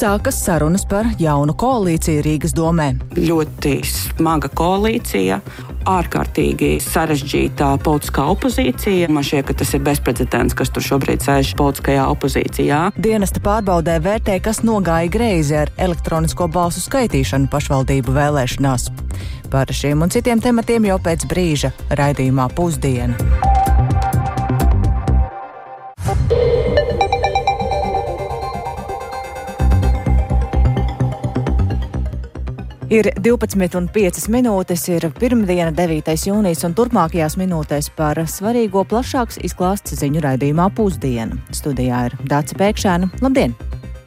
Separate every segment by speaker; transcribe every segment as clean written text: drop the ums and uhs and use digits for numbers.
Speaker 1: sākas sarunas par jaunu koalīciju Rīgas domē.
Speaker 2: Ļoti smaga koalīcija, ārkārtīgi sarežģītā politiskā opozīcija. Man šķiet, ka tas ir bezprecedents, kas tur šobrīd sēž politiskajā opozīcijā.
Speaker 1: Dienesta pārbaudē vērtē, kas nogāja greizi ar elektronisko balsu skaitīšanu pašvaldību vēlēšanās. Par šiem un citiem tematiem jau pēc brīža raidījumā Pusdiena. Ir 12,5 minūtes, ir pirmdiena, 9. jūnijas, un turpmākajās minūtēs par svarīgo plašāks izklāsts ziņu raidījumā Pusdiena. Studijā ir Dāca Pēkšēna. Labdien!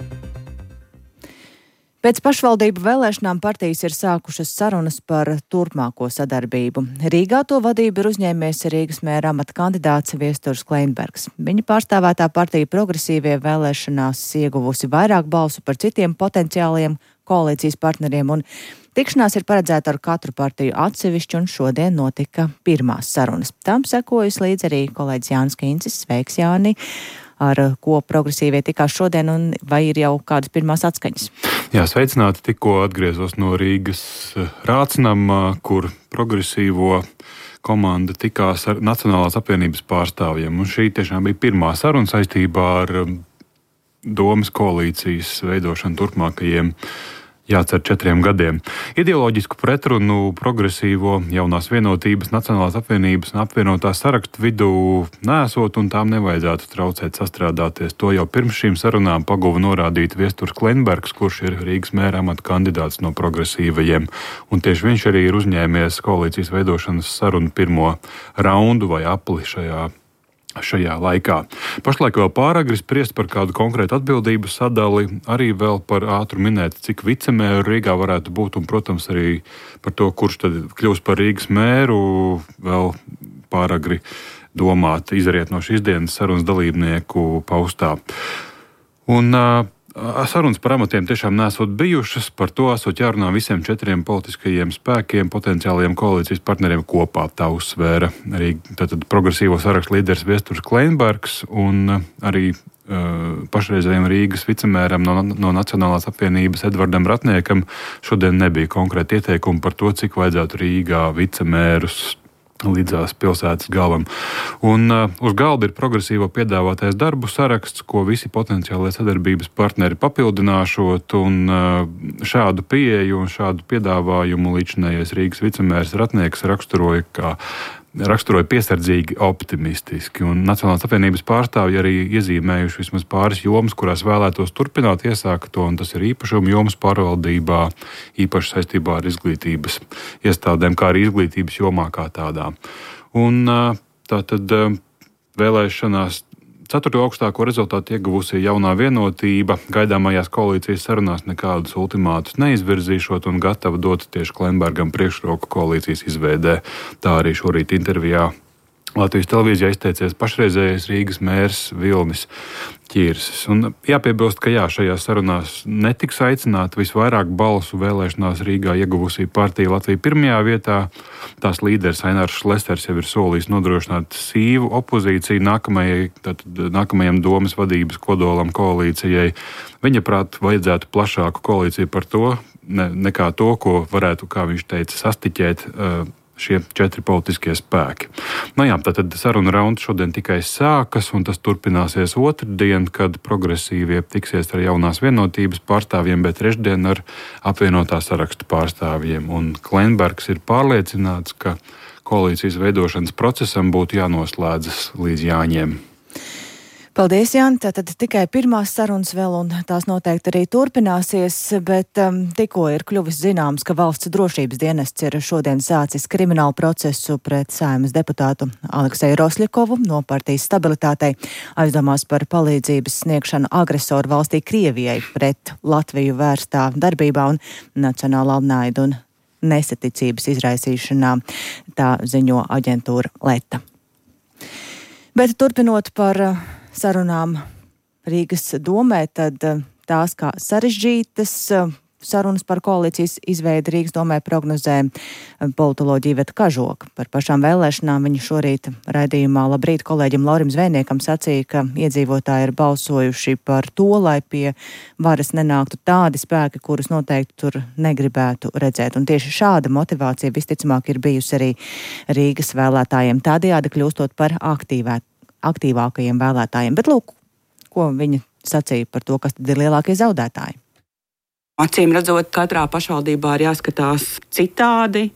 Speaker 1: Pēc pašvaldību vēlēšanām partijas ir sākušas sarunas par turpmāko sadarbību. Rīgā to vadību ir uzņēmies Rīgas mēra amata kandidāts Viesturs Kleinbergs. Viņa pārstāvētā partija Progresīvie vēlēšanās ieguvusi vairāk balsu par citiem potenciāliem koalīcijas partneriem, un tikšanās ir paredzēta ar katru partiju atsevišķi, un šodien notika pirmās sarunas. Tam sekojas līdz arī kolēģis Jānis Kīncis. Sveiks, Jāni! Ar ko Progresīvie tikās šodien, un vai ir jau kādas pirmās atskaņas?
Speaker 3: Jā, sveicināti. Tikko atgriezos no Rīgas Rācnamā, kur Progresīvo komanda tikās ar Nacionālās apvienības pārstāvjiem. Un šī tiešām bija pirmā saruna saistībā ar domas koalīcijas veidošanu turpmākajiem, jācer, 4 gadiem. Ideoloģisku pretrunu Progresīvo, Jaunās vienotības, Nacionālās apvienības un apvienotā sarakstu vidū nesot, un tām nevajadzētu traucēt sastrādāties. To jau pirms šīm sarunām paguva norādīt Viesturs Kleinbergs, kurš ir Rīgas mēra amata kandidāts no Progresīvajiem. Un tieši viņš arī ir uzņēmies koalīcijas veidošanas sarunu pirmo raundu vai apli šajā laikā. Pašlaik vēl pāragri spriest par kādu konkrētu atbildības sadali, arī vēl par ātru minēt, cik vicemēru Rīgā varētu būt, un, protams, arī par to, kurš tad kļūs par Rīgas mēru, vēl pāragri domāt, izariet no šīs dienas sarunas dalībnieku paustā. Un sarunas par amatiem tiešām nesot bijušas, par to esot jārunā visiem 4 politiskajiem spēkiem, potenciālajiem koalīcijas partneriem kopā. Tā uzsvēra arī tātad Progresīvo sarakstu līderis Viesturs Kleinbergs un arī pašreizējiem Rīgas vicemēram no Nacionālās apvienības Edvardam Ratniekam šodien nebija konkrēti ieteikumi par to, cik vajadzētu Rīgā vicemērus līdzās pilsētas galvam. Un uz galda ir Progresīvo piedāvātais darbu saraksts, ko visi potenciālie sadarbības partneri papildināšot, un šādu pieeju un šādu piedāvājumu līdzinājais Rīgas vicemērs Ratnieks raksturoja piesardzīgi optimistiski, un Nacionālās apvienības pārstāvji arī iezīmējuši vismaz pāris jomas, kurās vēlētos turpināt iesākto, un tas ir īpašumu jomas pārvaldībā, īpaši saistībā ar izglītības iestādēm, kā arī izglītības jomā kā tādā. Un tātad vēlēšanās 4. augstāko rezultātu ieguvusi Jaunā vienotība, gaidāmajās koalīcijas sarunās nekādus ultimātus neizvirzīšot un gatava dot tieši Kleinbergam priekšroku koalīcijas izveidē. Tā arī šorīt intervijā Latvijas televīzijā izteicies pašreizējais Rīgas mērs Vilnis Ķirsis. Un jāpiebilst, ka šajās sarunās netiks aicināta visvairāk balsu vēlēšanās Rīgā ieguvusī partija Latvija pirmajā vietā. Tās līderis Ainārs Šlesers jau ir solījis nodrošināt sīvu opozīciju nākamajam domas vadības kodolam koalīcijai. Viņa prāt vajadzētu plašāku koalīciju par to, nekā to, ko varētu, kā viņš teica, sastiķēt šie 4 politiskie spēki. Tātad saruna rauns šodien tikai sākas, un tas turpināsies otrdien, kad Progresīvie tiksies ar Jaunās vienotības pārstāvjiem, bet trešdien ar apvienotā sarakstu pārstāvjiem. Un Kleinbergs ir pārliecināts, ka koalīcijas veidošanas procesam būtu jānoslēdzas līdz Jāņiem.
Speaker 1: Paldies, Jāni. Tātad tikai pirmās sarunas vēl, un tās noteikti arī turpināsies, bet tikko ir kļuvis zināms, ka valsts drošības dienests ir šodien sācis kriminālu procesu pret Saeimas deputātu Alekseju Rosļakovu no partijas Stabilitātei, aizdomās par palīdzības sniegšanu agresoru valstī Krievijai pret Latviju vērstā darbībā un nacionālā naida un nesaticības izraisīšanā, tā ziņo aģentūra Leta. Bet turpinot par sarunām Rīgas domē, tad tās kā sarežģītas, sarunas par koalīcijas izveidi Rīgas domē prognozē politoloģija Iveta Kažoka. Par pašām vēlēšanām viņa šorīt raidījumā Labrīt kolēģim Laurim Zvejniekam sacīja, ka iedzīvotāji ir balsojuši par to, lai pie varas nenāktu tādi spēki, kurus noteikti tur negribētu redzēt. Un tieši šāda motivācija visticamāk ir bijusi arī Rīgas vēlētājiem, tādējādi kļūstot par aktīvākajiem vēlētājiem. Bet lūk, ko viņa sacīja par to, kas tad ir lielākie zaudētāji.
Speaker 2: Acīm redzot, katrā pašvaldībā ir jāskatās citādi.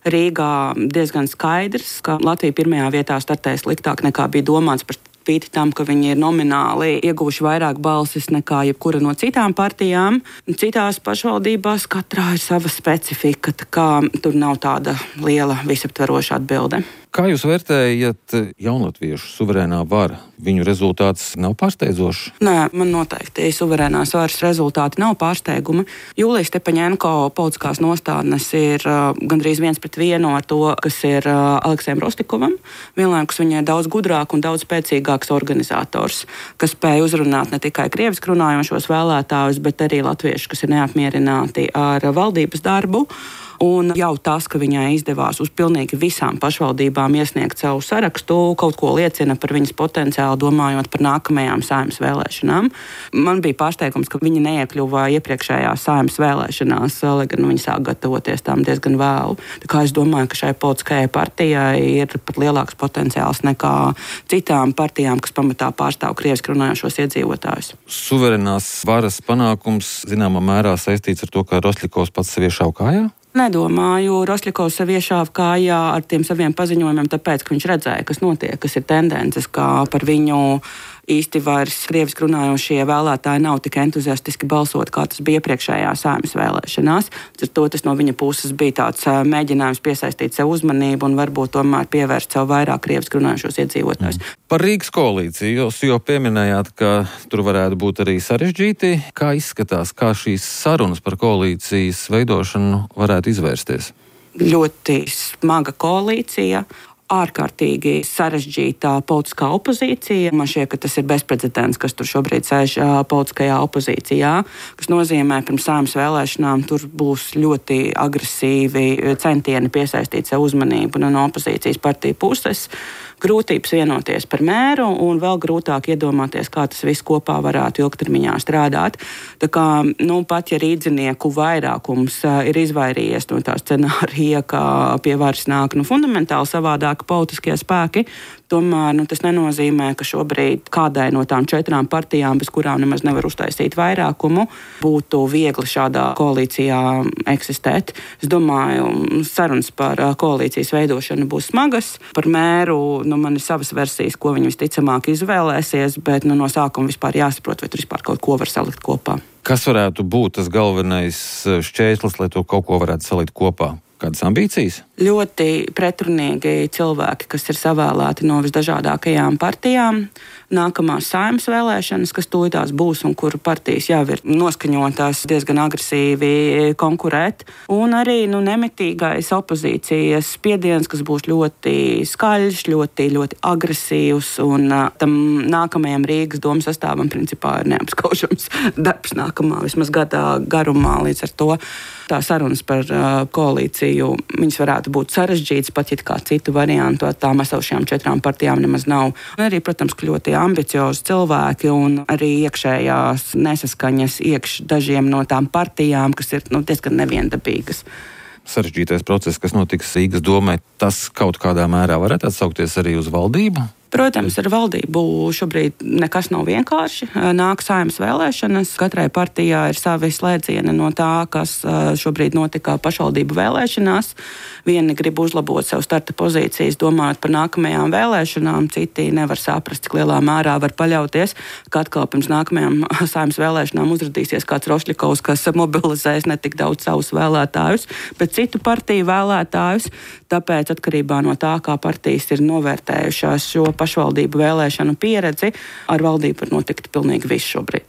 Speaker 2: Rīgā diezgan skaidrs, ka Latvija pirmajā vietā startē sliktāk nekā bija domāts par spīti tam, ka viņi ir nomināli ieguvuši vairāk balsis nekā jebkura no citām partijām. Citās pašvaldībās katrā ir sava specifika, tā kā tur nav tāda liela visaptveroša atbilde.
Speaker 4: Kā jūs vērtējat jaunatviešu suverēnā vara? Viņu rezultāts nav pārsteidzošs?
Speaker 2: Nē, man noteikti suverēnās varas rezultāti nav pārsteigumi. Jūlija Stepaņenko politiskās nostādnes ir gandrīz 1-1 ar to, kas ir Aleksejam Rostikovam. Vienlaikus viņa ir daudz gudrāk un daudz spēcīgāks organizators, kas spēj uzrunāt ne tikai krieviski runājošos vēlētājus, bet arī latviešus, kas ir neapmierināti ar valdības darbu. Un jau tas, ka viņai izdevās uz pilnīgi visām pašvaldībām iesniegt savu sarakstu, kaut ko liecina par viņas potenciālu, domājot par nākamajām Saeimas vēlēšanām. Man bija pārsteigums, ka viņa neiekļuva iepriekšējās Saeimas vēlēšanās, lai gan viņa sāk gatavoties tām diezgan vēlu. Tā kā es domāju, ka šai politiskajai partijai ir pat lielāks potenciāls nekā citām partijām, kas pamatā pārstāv krieviski runājošos iedzīvotājus.
Speaker 4: Suverenās varas panākums zināmā mērā saistīts ar to, ka Rosļikovs pats sevi iešāva kājā?
Speaker 2: Nedomāju, Rosļikovs sev iešāva kājā ar tiem saviem paziņojumiem, tāpēc, ka viņš redzēja, kas notiek, kas ir tendences, kā par viņu īsti vairs krieviski runājošie vēlētāji nav tik entuziastiski balsot, kā tas bija iepriekšējās Saeimas vēlēšanās. Tas no viņa puses bija tāds mēģinājums piesaistīt sev uzmanību un varbūt tomēr pievērst sev vairāk krieviski runājošos iedzīvotājus.
Speaker 4: Par Rīgas koalīciju jūs jau pieminējāt, ka tur varētu būt arī sarežģīti. Kā izskatās, kā šīs sarunas par koalīcijas veidošanu varētu izvērsties?
Speaker 2: Ļoti smaga koalīcija. Ārkārtīgi sarežģītā politiskā opozīcija. Man šķiet, ka tas ir bezprecedents, kas tur šobrīd sēž politiskajā opozīcijā, kas nozīmē, pirms Saeimas vēlēšanām tur būs ļoti agresīvi centieni piesaistīt sev uzmanību no opozīcijas partiju puses. Grūtības vienoties par mēru un vēl grūtāk iedomāties, kā tas viss kopā varētu ilgtermiņā strādāt. Tā kā, pat ja rīdzinieku vairākums ir izvairījies no tā scenārija, ka pie varas nāk fundamentāli savādāki politiskie spēki, tomēr tas nenozīmē, ka šobrīd kādai no tām 4 partijām, bez kurām nemaz nevar uztaisīt vairākumu, būtu viegli šādā koalīcijā eksistēt. Es domāju, sarunas par koalīcijas veidošanu būs smagas. Par mēru man ir savas versijas, ko viņi visticamāk izvēlēsies, bet no sākuma vispār jāsaprot, vai tur vispār kaut ko var salikt kopā.
Speaker 4: Kas varētu būt tas galvenais šķērslis, lai to kaut ko varētu salikt kopā? Kādas ambīcijas?
Speaker 2: Ļoti pretrunīgi cilvēki, kas ir savēlēti no visdažādākajām partijām. Nākamās Saeimas vēlēšanas, kas tūlītās būs un kuru partijas jau ir noskaņotās diezgan agresīvi konkurēt. Un arī nemitīgais opozīcijas spiediens, kas būs ļoti skaļš, ļoti, ļoti agresīvs. Un tam nākamajam Rīgas domas sastāvam principā ir neapskaužams darbs nākamā vismaz gadā garumā. Līdz ar to tā sarunas par koalīciju, viņas varētu būt sarežģītas, pat ja kā citu variantu tām esošajām 4 partijām nemaz nav. Un arī, protams, ļoti ambiciozi cilvēki un arī iekšējās nesaskaņas dažiem no tām partijām, kas ir diezgan neviendabīgas.
Speaker 4: Sarežģītais process, kas notiks Rīgas domē, tas kaut kādā mērā varētu atsaukties arī uz valdību?
Speaker 2: Protams, ar valdību šobrīd nekas nav vienkārši. Nāk Saeimas vēlēšanas, katrai partijā ir savi slēdzieni no tā, kas šobrīd notika pašvaldību vēlēšanās. Vieni grib uzlabot sev starta pozīcijas, domājot par nākamajām vēlēšanām, citi nevar saprast, cik lielā mērā var paļauties, ka atkal pirms nākamajām Saeimas vēlēšanām uzradīsies kāds Rosļikovs, kas mobilizēs ne tik daudz savus vēlētājus, bet citu partiju vēlētājus. Tāpēc atkarībā no tā, kā partijas ir novērtējušās šo pašvaldību vēlēšanu pieredzi, ar valdību var notikt pilnīgi viss šobrīd.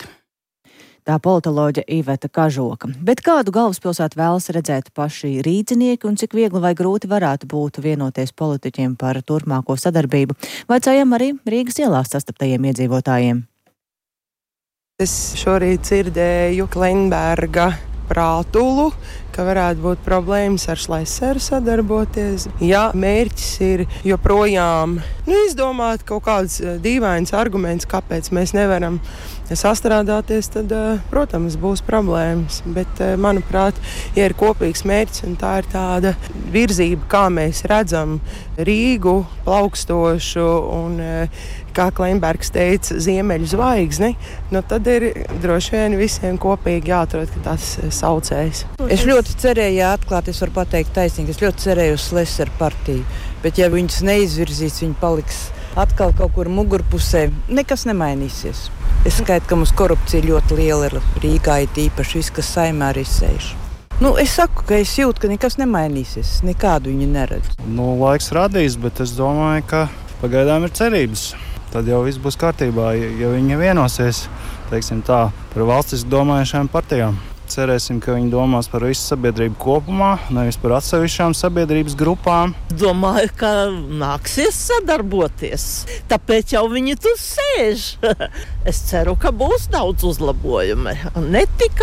Speaker 1: Tā politoloģe Iveta Kažoka. Bet kādu galvaspilsētu vēlas redzēt paši rīdzinieki un cik viegli vai grūti varētu būt vienoties politiķiem par turpmāko sadarbību? Vaicājam arī Rīgas ielās sastaptajiem iedzīvotājiem.
Speaker 5: Es šorīt dzirdēju Klinberga Prātulu, ka varētu būt problēmas ar Šlaiseru sadarboties. Ja mērķis ir joprojām izdomāt kaut kādus dīvainus argumentus, kāpēc mēs nevaram sastrādāties, tad, protams, būs problēmas. Bet, manuprāt, ja ir kopīgs mērķis un tā ir tāda virzība, kā mēs redzam Rīgu plaukstošu un, kā Klimbergs teica, ziemeļu zvaigzni, tad ir droši vien visiem kopīgi jāatrod tas saucējs.
Speaker 6: Es ļoti cerēju, atklāt, es varu pateikt taisnīgi, es ļoti cerēju uz Šlaiseru partiju, bet ja viņus neizvirzīs, viņi paliks atkal kaut kur mugurpusē, nekas nemainīsies. Es skaitu, ka mums korupcija ļoti liela ir Rīgā, īpaši viss, kas Saeimā arī sēž. Es saku, ka es jūtu, ka nekas nemainīsies, nekādu viņi neredz.
Speaker 7: Laiks radīs, bet es domāju, ka pagaidām ir cerības. Tad jau viss būs kārtībā, ja viņi vienosies, teiksim tā, par valstisku domājušām partijām. Cerēsim, ka viņi domās par visu sabiedrību kopumā, nevis par atsevišķām sabiedrības grupām.
Speaker 8: Domāju, ka nāksies sadarboties, tāpēc jau viņi tur sēž. Es ceru, ka būs daudz uzlabojumi. Ne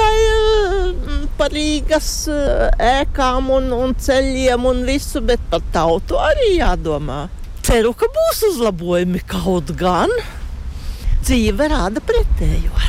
Speaker 8: tikai par Rīgas ēkām un ceļiem un visu, bet par tautu arī jādomā. Ceru, ka būs uzlabojumi, kaut gan dzīve rāda pretējo.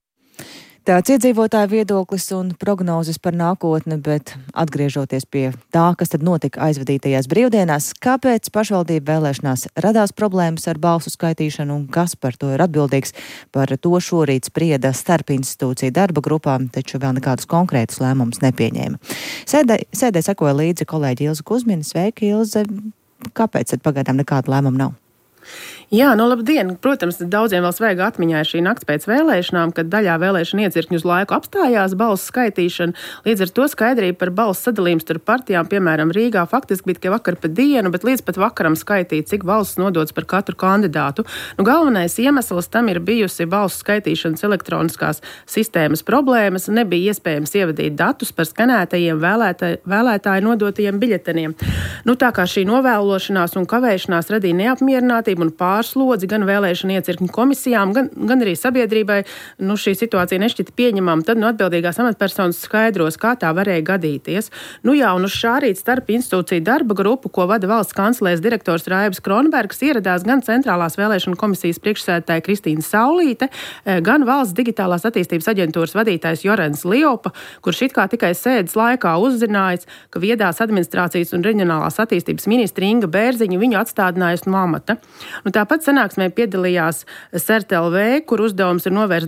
Speaker 1: Tāds iedzīvotāju viedoklis un prognozes par nākotni, bet atgriežoties pie tā, kas tad notika aizvadītajās brīvdienās, kāpēc pašvaldību vēlēšanās radās problēmas ar balsu skaitīšanu un kas par to ir atbildīgs, par to šorīt sprieda starp institūciju darba grupām, taču vēl nekādus konkrētus lēmumus nepieņēma. Sēdē sekoja līdzi kolēģi Ilze Kuzmina. Sveiki, Ilze! Kāpēc tad pagaidām nekāda lēmuma nav?
Speaker 9: Jā, labdien! Protams, daudziem vēl svaiga atmiņā šī nakts pēc vēlēšanām, kad daļā vēlēšana iecirkņu uz laiku apstājās balsu skaitīšana. Līdz ar to skaidrība par balsu sadalījumu starp partijām, piemēram, Rīgā, faktiski bija tikai vakar pa dienu, bet līdz pat vakaram skaitīt, cik balsus nodots par katru kandidātu. Galvenais iemesls tam ir bijusi balsu skaitīšanas elektroniskās sistēmas problēmas, nebija iespējams ievadīt datus par skanētajiem vēlētāju nodotajiem biļeteniem. Tā kā šī novēlošanās un kavēšanās radīja neapmierinātību un pārslodzi gan vēlēšana iecirkņu komisijām, gan arī sabiedrībai, šī situācija nešķita pieņemama, tad atbildīgās amatpersonas skaidros, kā tā varēja gadīties. Un uz šā rīta starp institūciju darba grupu, ko vada valsts kancelēs direktors Raibs Kronbergs, ieradās gan Centrālās vēlēšana komisijas priekšsēdētāja Kristīna Saulīte, gan valsts digitālās attīstības aģentūras vadītājs Jorens Liopa, kurš it kā tikai sēdes laikā uzzinājis, ka viedās administrācijas un reģionālās attīstības ministra Inga Bērziņa viņu atstādinājusi no amata. Tāpat sanāksmē piedalījās SERT-LV, kur uzdevums ir novērst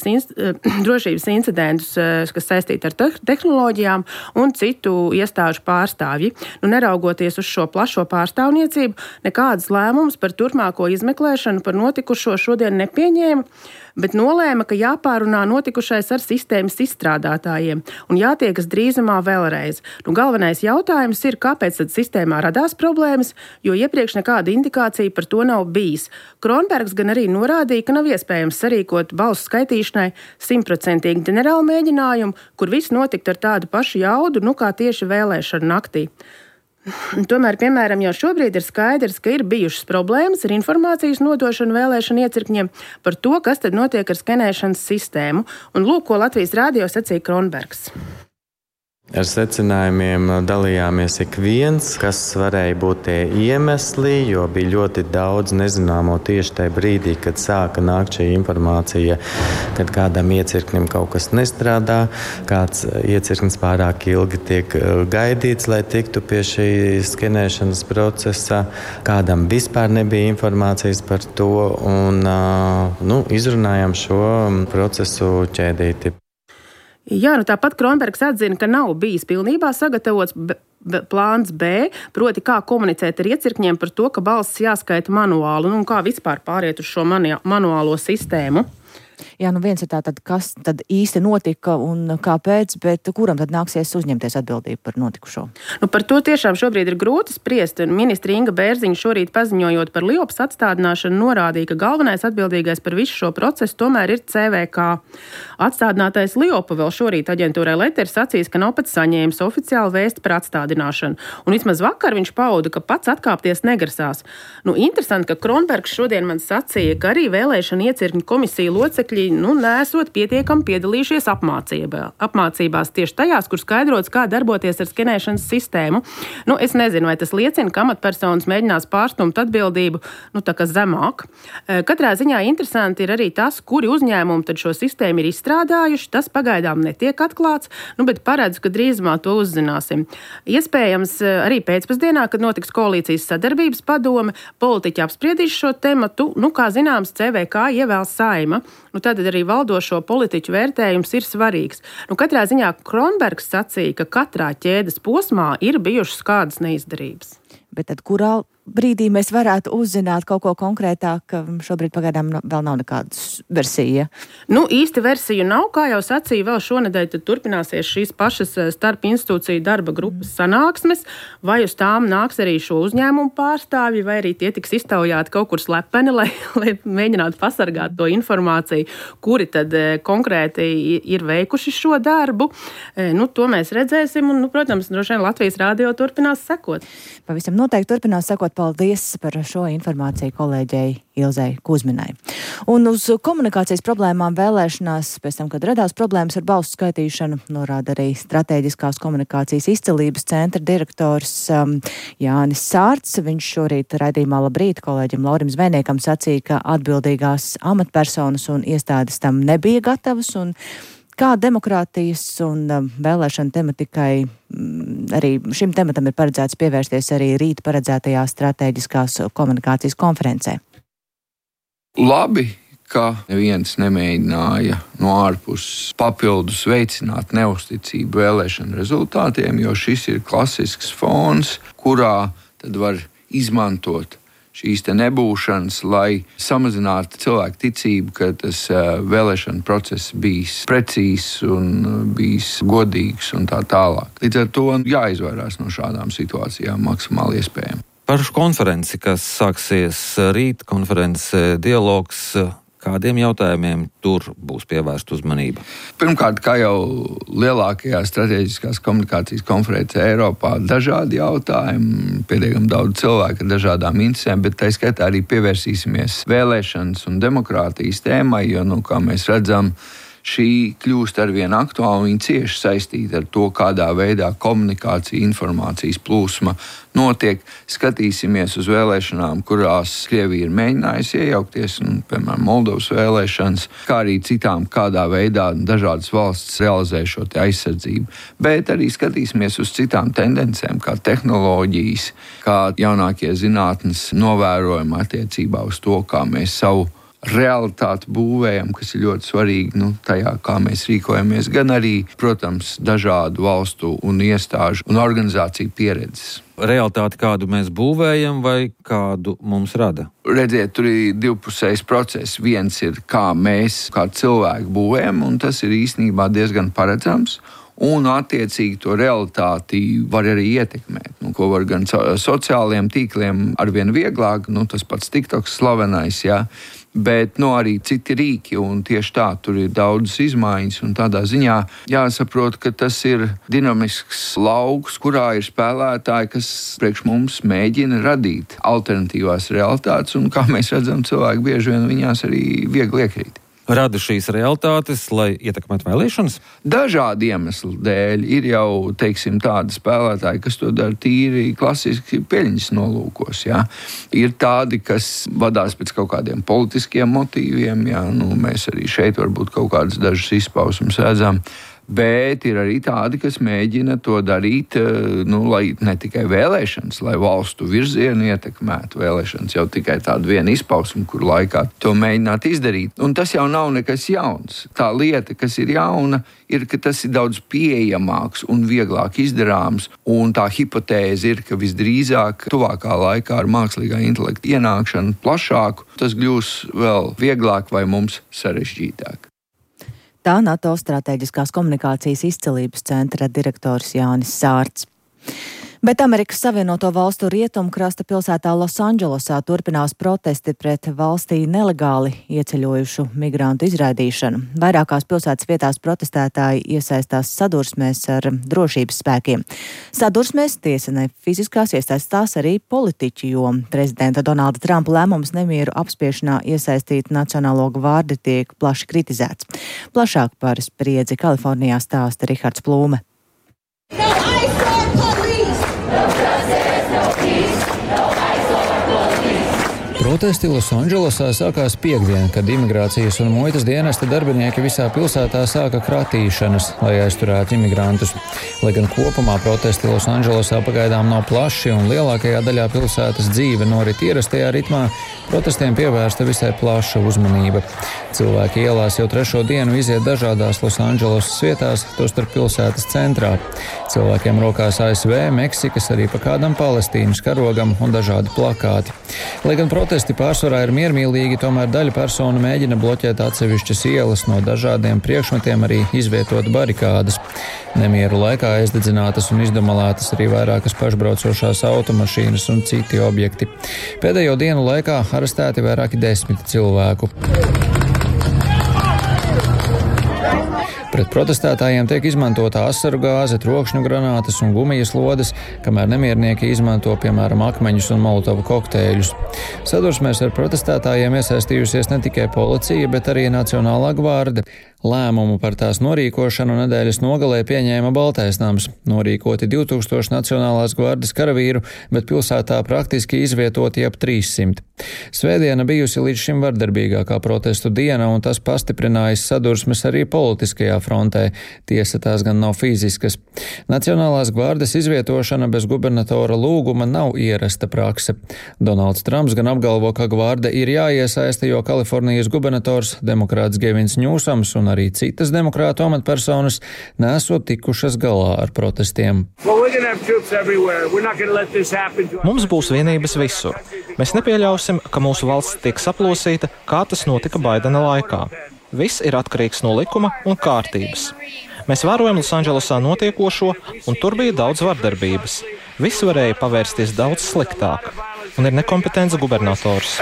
Speaker 9: drošības incidentus, kas saistīti ar tehnoloģijām un citu iestāžu pārstāvji. Neraugoties uz šo plašo pārstāvniecību, nekādas lēmumus par turpmāko izmeklēšanu par notikušo šodien nepieņēma, bet nolēma, ka jāpārunā notikušais ar sistēmas izstrādātājiem un jātiekas drīzumā vēlreiz. Galvenais jautājums ir, kāpēc tad sistēmā radās problēmas, jo iepriekš nekāda indikācija par to nav bijis. Kronbergs gan arī norādīja, ka nav iespējams sarīkot balsu skaitīšanai 100% ģenerālu mēģinājumu, kur viss notiktu ar tādu pašu jaudu, kā tieši vēlēšana naktī. Tomēr, piemēram, jau šobrīd ir skaidrs, ka ir bijušas problēmas ar informācijas nodošanu vēlēšanu iecirkņiem par to, kas tad notiek ar skenēšanas sistēmu. Un lūk, ko Latvijas radio sacīja Kronbergs.
Speaker 10: Ar secinājumiem dalījāmies ik viens, kas varēja būt tie iemesli, jo bija ļoti daudz nezināmo tieši tajā brīdī, kad sāka nākt šī informācija, kad kādam iecirknim kaut kas nestrādā, kāds iecirknis pārāk ilgi tiek gaidīts, lai tiktu pie šī skenēšanas procesa, kādam vispār nebija informācijas par to un izrunājām šo procesu ķēdīti.
Speaker 9: Jā, tāpat Kronbergs atzina, ka nav bijis pilnībā sagatavots plāns B, proti kā komunicēt ar iecirkņiem par to, ka balss jāskaita manuāli un kā vispār pāriet uz šo manuālo sistēmu.
Speaker 1: Jā, viens ir tātad, kas tad īsti notika un kāpēc, bet kuram tad nāksies uzņemties atbildību par notikušo?
Speaker 9: Par to tiešām šobrīd ir grūti spriest. Ministra Inga Bērziņa šorīt paziņojot par Liopas atstādināšanu norādīja, ka galvenais atbildīgais par visu šo procesu tomēr ir CVK. Atstādinātais Liopa vēl šorīt aģentūrai Letter sacīs, ka nav pat saņēmis oficiāli vēsti par atstādināšanu. Un vismaz vakar viņš pauda, ka pats atkāpties negrasās. Interesanti, ka Kronbergs šodien man sacīja, ka arī vēlēšana iecirkņu komisija locekļi locekļi nesot pietiekami piedalījušies apmācībās tieši tajās, kur skaidrots, kā darboties ar skenēšanas sistēmu. Es nezinu, vai tas liecina, ka amatpersonas mēģinās pārstumt atbildību tā kā zemāk. Katrā ziņā interesanti ir arī tas, kuri uzņēmumi tad šo sistēmu ir izstrādājuši. Tas pagaidām netiek atklāts, bet paredzu, ka drīzumā to uzzināsim. Iespējams, arī pēcpusdienā, kad notiks koalīcijas sadarbības padome, politiķi apspriedīs šo tematu. Kā zināms, CVK ievēl Saima. Tad arī valdošo politiķu vērtējums ir svarīgs. Katrā ziņā Kronbergs sacīja, ka katrā ķēdes posmā ir bijušas kādas neizdarības.
Speaker 1: Bet tad kurā brīdī mēs varētu uzzināt kaut ko konkrētāk? Šobrīd pagaidām vēl nav nekādas versija.
Speaker 9: Īsti versiju nav, kā jau sacīja, vēl šonedēļ tad turpināsies šīs pašas starp institūciju darba grupas sanāksmes, vai uz tām nāks arī šo uzņēmumu pārstāvji, vai arī tie tiks iztaujāti kaut kur slepeni, lai mēģinātu pasargāt to informāciju, kuri tad konkrēti ir veikuši šo darbu. To mēs redzēsim, un, protams, droši vien Latvijas radio turpinās sekot.
Speaker 1: Pavisam noteikti turpinās sekot. Paldies par šo informāciju kolēģei Ilzei Kuzminai. Un uz komunikācijas problēmām vēlēšanās, pēc tam, kad radās problēmas ar balsu skaitīšanu, norāda arī Strateģiskās komunikācijas izcelības centra direktors Jānis Sārts. Viņš šorīt raidījumā Labrīt kolēģim Laurim Zvejniekam sacīja, ka atbildīgās amatpersonas un iestādes tam nebija gatavas, un kā demokrātijas un vēlēšana tematikai arī šim tematam ir paredzēts pievērsties arī rīt paredzētajā Strateģiskās komunikācijas konferencē.
Speaker 11: Labi, ka neviens nemēģināja no ārpuses papildus veicināt neusticību vēlēšanu rezultātiem, jo šis ir klasisks fons, kurā tad var izmantot šīs te nebūšanas, lai samazinātu cilvēku ticību, ka tas vēlēšana process bijis precīzs un bijis godīgs un tā tālāk. Līdz ar to jāizvairās no šādām situācijām maksimāli iespējami.
Speaker 4: Par konferenci, kas sāksies rīt, konference dialogs, kādiem jautājumiem tur būs pievērsta uzmanība?
Speaker 11: Pirmkārt, kā jau lielākajā strateģiskās komunikācijas konferencē Eiropā, dažādi jautājumi, pietiekami daudz cilvēku ar dažādām interesēm, bet tā skaitā arī pievērsīsimies vēlēšanas un demokrātijas tēmai, jo, kā mēs redzam, šī kļūst arvien aktuāla un cieši saistīta ar to, kādā veidā komunikācija, informācijas plūsma notiek. Skatīsimies uz vēlēšanām, kurās Krievija ir mēģinājusi iejaukties, piemēram, Moldovas vēlēšanas, kā arī citām, kādā veidā dažādas valstis realizē šo aizsardzību. Bet arī skatīsimies uz citām tendencēm, kā tehnoloģijas, kā jaunākie zinātnes novērojumi attiecībā uz to, kā mēs savu realitāti būvējam, kas ir ļoti svarīgi tajā, kā mēs rīkojamies, gan arī, protams, dažādu valstu un iestāžu un organizāciju pieredzes.
Speaker 4: Realitāti, kādu mēs būvējam vai kādu mums rada?
Speaker 11: Redziet, tur ir divpusējs process. Viens ir, kā mēs, kā cilvēki būvējam, un tas ir īstenībā diezgan paredzams. Un, attiecīgi, to realitāti var arī ietekmēt. Ko var gan sociālajiem tīkliem arvien vieglāk, tas pats TikToks slavenais, jā, bet arī citi rīki, un tieši tā, tur ir daudzas izmaiņas, un tādā ziņā jāsaprot, ka tas ir dinamisks lauks, kurā ir spēlētāji, kas priekš mums mēģina radīt alternatīvās realitātes, un, kā mēs redzam, cilvēki bieži vien viņās arī viegli iekrīt.
Speaker 4: Rada šīs realitātes, lai ietekmētu vēlēšanas?
Speaker 11: Dažādi iemesli dēļ ir jau, tādi spēlētāji, kas to dara tīri klasiski peļņas nolūkos. Jā. Ir tādi, kas vadās pēc kaut kādiem politiskiem motīviem. Jā. Mēs arī šeit varbūt kaut kādas dažas izpausmes redzam. Bet ir arī tādi, kas mēģina to darīt, lai ne tikai vēlēšanas, lai valstu virzienu ietekmētu vēlēšanas, jau tikai tādu vienu izpausmu, kur laikā to mēģināt izdarīt. Un tas jau nav nekas jauns. Tā lieta, kas ir jauna, ir, ka tas ir daudz pieejamāks un vieglāk izdarāms, un tā hipotēze ir, ka visdrīzāk tuvākā laikā ar mākslīgā intelekta ienākšanu plašāku, tas kļūs vēl vieglāk vai mums sarežģītāk.
Speaker 1: Tā NATO Strateģiskās komunikācijas izcelības centra direktors Jānis Sārts. Bet Amerikas Savienoto Valstu rietumkrasta pilsētā Losandželosā turpinās protesti pret valstī nelegāli ieceļojušu migrantu izraidīšanu. Vairākās pilsētas vietās protestētāji iesaistās sadursmēs ar drošības spēkiem. Sadursmēs tiesa ne fiziskās iesaistās arī politiķi, jo prezidenta Donalda Trumpa lēmums nemieru apspiešanā iesaistīt Nacionālo gvardi tiek plaši kritizēts. Plašāk par spriedzi Kalifornijā stāsta Rihards Plūme.
Speaker 12: Protesti Losandželosā sākās piektdien, kad imigrācijas un muitas dienesta darbinieki visā pilsētā sāka kratīšanas, lai aizturētu imigrantus. Lai gan kopumā protesti Losandželosā pagaidām nav plaši un lielākajā daļā pilsētas dzīve norit ierastajā ritmā, protestiem pievērsta visai plaša uzmanība. Cilvēki ielās jau trešo dienu iziet dažādās Losandželosas vietās, tostarp pilsētas centrā. Cilvēkiem rokās ASV, Meksikas, arī pa kādam Palestīnas karogam un dažādi plakāti. Lai gan protesti pārsvarā ir miermīlīgi, tomēr daļa personu mēģina bloķēt atsevišķas ielas, no dažādiem priekšmetiem arī izvietot barikādas. Nemieru laikā aizdedzinātas un izdamalētas arī vairākas pašbraucošās automašīnas un citi objekti. Pēdējo dienu laikā arestēti vairāki 10 cilvēku. Pret protestētājiem tiek izmantota asaru gāze, trokšņu granātas un gumijas lodes, kamēr nemiernieki izmanto, piemēram, akmeņus un molotovu kokteļus. Sadursmēs ar protestētājiem iesaistījusies ne tikai policija, bet arī Nacionālā gvarde. Lēmumu par tās norīkošanu nedēļas nogalē pieņēma Baltais nams. Norīkoti 2000 Nacionālās gvardes karavīru, bet pilsētā praktiski izvietoti ap 300. Svētdiena bijusi līdz šim vardarbīgākā protestu diena, un tas pastiprinājis sadursmes arī politiskajā frontē. Tiesa tās gan nav fiziskas. Nacionālās gvardes izvietošana bez gubernatora lūguma nav ierasta prakse. Donalds Trumps gan apgalvo, ka gvarde ir jāiesaista, jo Kalifornijas gubernators, demokrāts Gevins Ņūsams un arī citas demokrātu amatpersonas nesot tikušas galā ar protestiem.
Speaker 13: Mums būs vienības visur. Mēs nepieļausim, ka mūsu valsts tiek saplosīta, kā tas notika Baidena laikā. Viss ir atkarīgs no likuma un kārtības. Mēs vērojam Losandželosā notiekošo, un tur bija daudz vardarbības. Viss varēja pavērsties daudz sliktāk. Un ir nekompetents gubernators.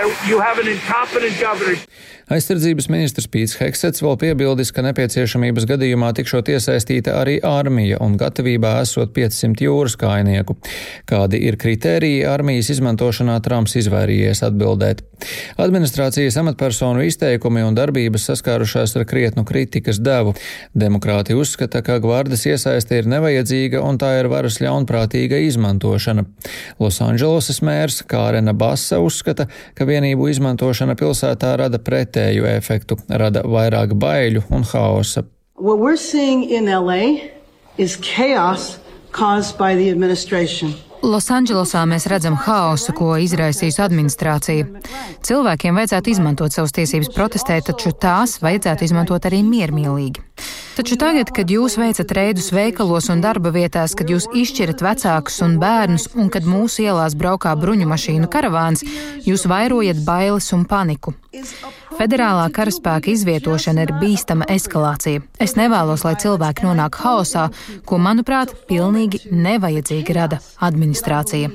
Speaker 12: Aizsardzības ministrs Pīts Heksets vēl piebildis, ka nepieciešamības gadījumā tikšot iesaistīta arī armija un gatavībā esot 500 jūras kājnieku. Kādi ir kritēriji armijas izmantošanā, Trumps izvairījies atbildēt. Administrācijas amatpersonu izteikumi un darbības saskārušās ar krietnu kritikas devu. Demokrāti uzskata, ka gvardes iesaiste ir nevajadzīga un tā ir varas ļaunprātīga izmantošana. Losandželosas mērs Kārena Bassa uzskata, ka vienību izmantošana pilsētā rada pretēju efektu, rada vairāk baiļu un haosa.
Speaker 14: What we're seeing in LA is chaos caused by the administration.
Speaker 15: Losandželosā mēs redzam haosu, ko izraisījusi administrācija. Cilvēkiem vajadzētu izmantot savas tiesības protestēt, taču tās vajadzētu izmantot arī miermīlīgi. Taču tagad, kad jūs veicat reidus veikalos un darba vietās, kad jūs izšķirat vecākus un bērnus un kad mūsu ielās braukā bruņu mašīnu karavāns, jūs vairojat bailes un paniku. Federālā karaspēka izvietošana ir bīstama eskalācija. Es nevēlos, lai cilvēki nonāk haosā, ko, manuprāt, pilnīgi nevajadzīgi rada administrācija.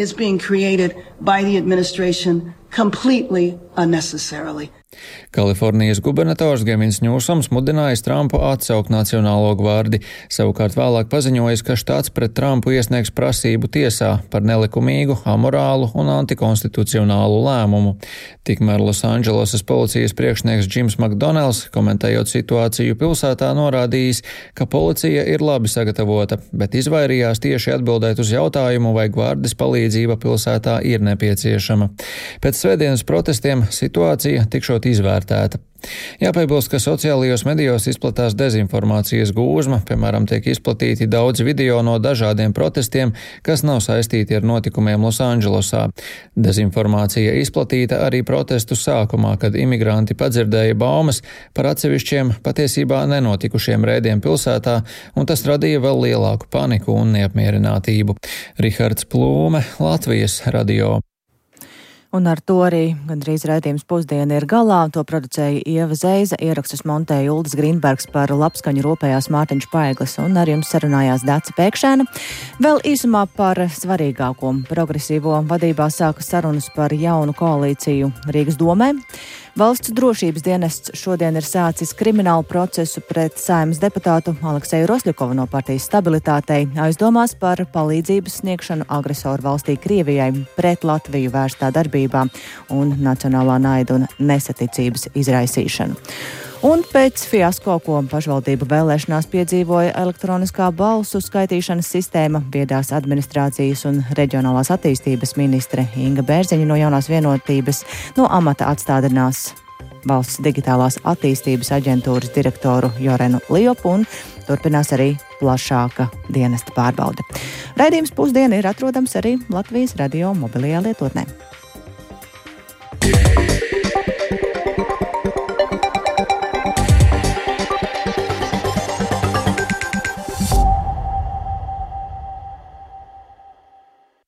Speaker 12: Kalifornijas gubernators Gevins Ņūsams mudinājis Trumpu atsaukt Nacionālo gvardi, savukārt vēlāk paziņojis, ka štāts pret Trumpu iesniegs prasību tiesā par nelikumīgu, amorālu un antikonstitucionālu lēmumu. Tikmēr Losandželosas policijas priekšnieks Džims Makdonells, komentējot situāciju pilsētā, norādījis, ka policija ir labi sagatavota, bet izvairījās tieši atbildēt uz jautājumu, vai gvardes palīdzība pilsētā ir nepieciešama. Pēc svētdienas protestiem situācija tikšot izvērtēta. Jāpiebilst, ka sociālajos medijos izplatās dezinformācijas gūzma, piemēram, tiek izplatīti daudzi video no dažādiem protestiem, kas nav saistīti ar notikumiem Losandželosā. Dezinformācija izplatīta arī protestu sākumā, kad imigranti padzirdēja baumas par atsevišķiem patiesībā nenotikušiem reidiem pilsētā, un tas radīja vēl lielāku paniku un neapmierinātību. Rihards Plūme, Latvijas radio.
Speaker 1: Un ar to arī gandrīz raidījums pusdiena ir galā. To producēja Ieva Zeiza, ierakstus montēja Uldis Grīnbergs, par labskaņu rūpējās Mārtiņš Paeglis un ar jums sarunājās Dace Pēkšēna. Vēl īsumā par svarīgāko. Progresīvo vadībā sāka sarunas par jaunu koalīciju Rīgas domē. Valsts drošības dienests šodien ir sācis kriminālu procesu pret Saeimas deputātu Alekseju Rosļakovu no partijas Stabilitātei, aizdomās par palīdzības sniegšanu agresoru valstī Krievijai pret Latviju vērstā darbībā un nacionālā naida un nesaticības izraisīšanu. Un pēc fiasko, ko pašvaldību vēlēšanās piedzīvoja elektroniskā balsu skaitīšanas sistēma, viedās administrācijas un reģionālās attīstības ministre Inga Bērziņa no Jaunās vienotības no amata atstādinās Valsts digitālās attīstības aģentūras direktoru Jorenu Liopu un turpinās arī plašāka dienesta pārbaude. Raidījums pusdiena ir atrodams arī Latvijas radio mobilajā lietotnē.